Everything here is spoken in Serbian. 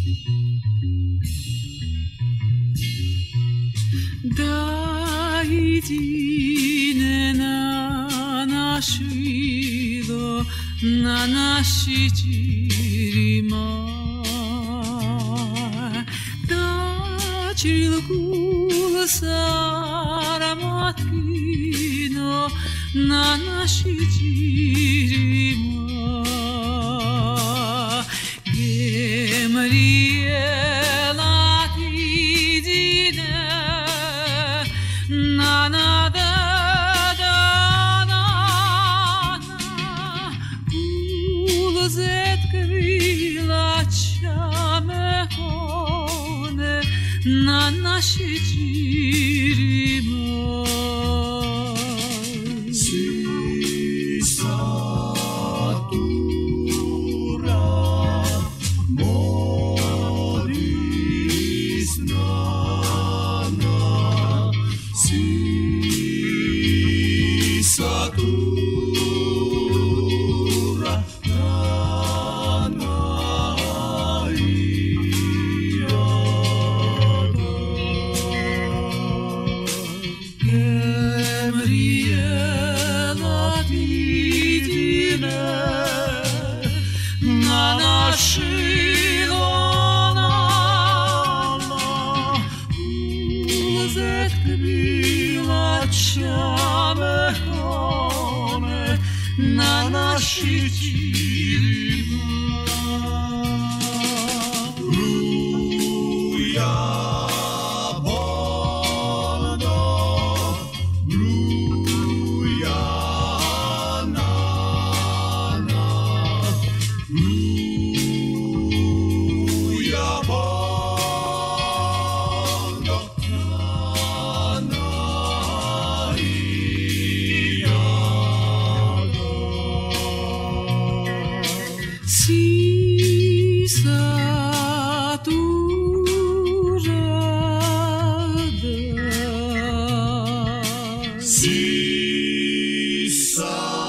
大事ねななしどななしじりまだちるくさらまきのななしじりまげまりえNa na da da na na Ulazet krila čame one Na naše čirima Sisa tura moris nana Satura Gabriela vidine na naši lonala Ulazet krila čame na naši čirima Bruja bolno Bruja nana Bruja bolno nana Sisa turada Sisa